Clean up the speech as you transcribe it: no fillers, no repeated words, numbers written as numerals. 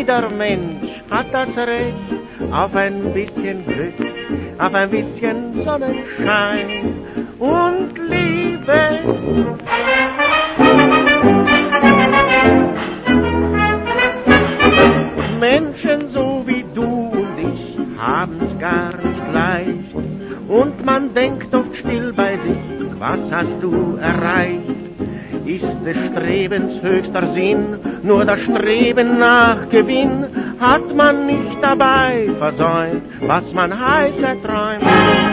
jeder Mensch hat das Recht auf ein bisschen Glück, auf ein bisschen Sonnenschein und Liebe. Menschen so wie du und ich haben's gar nicht leicht und man denkt oft still bei sich, was hast du erreicht? Ist des Strebens höchster Sinn nur das Streben nach Gewinn? Hat man nicht dabei versäumt, was man heiß erträumt?